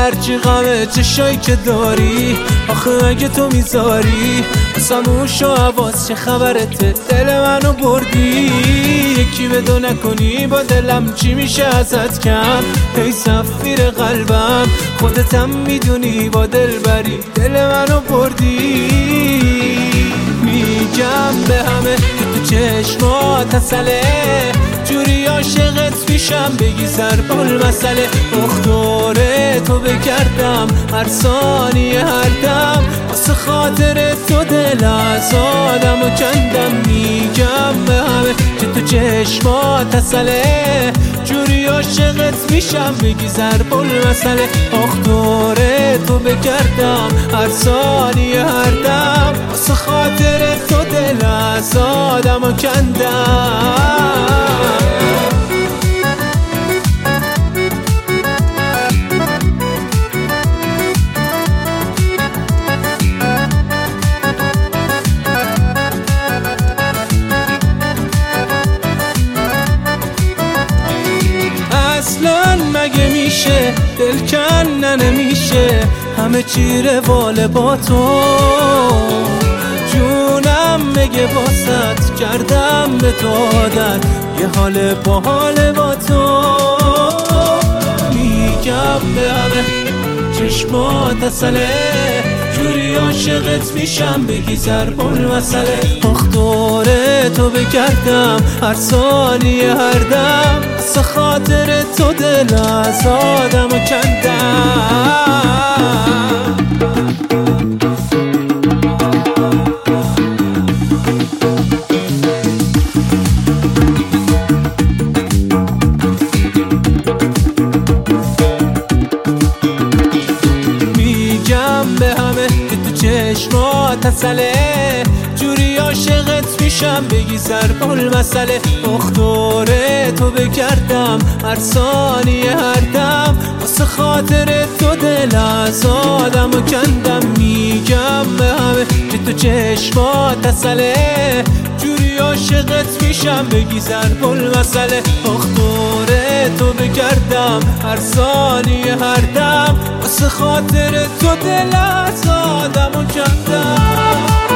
هرچی غمه چشایی که داری، آخه اگه تو میذاری سموش و عواز چه خبرته؟ دل منو بردی، یکی بدو نکنی با دلم چی میشه ازت کم؟ ای سفیر قلبم خودتم میدونی با دل بری دل منو بردی. میگم به همه که تو چشمات تسله، جوری عاشقت میشم بگی سربال مسئله. مختاره تو بکردم هر ثانیه هر دم، واسه خاطر تو دل از آدم و کندم. میگم به همه که تو چشمات تسله، جوری عاشقت میشم بگی سربال مسئله. مختاره تو بکردم هر ثانیه هر دم، واسه خاطر تو دل از آدم و کندم. اصلا مگه میشه دل کنن نمیشه، همه چی رواله با تو جونم مگه واسط کردم به تو عادت، یه حال با حال با تو. میگم به همه چشمات تسله، جوری عاشقت میشم بگی سربال مسئله. مختاره تو بکردم هر ثانیه هر دم، واسه خاطر تو دل از آدم و کندم. به همه که تو چشمات تسله، جوری عاشقت میشم بگی سربال مسئله. مختاره تو بکردم هر ثانیه هر دم، واسه خاطر تو دل از آدم و کندم. میگم به همه که تو چشمات تسله، جوری عاشقت میشم بگی سربال مسئله. مختاره تو بکردم هر ثانیه هر دم، واسه خاطر تو دل از آدم و کندم.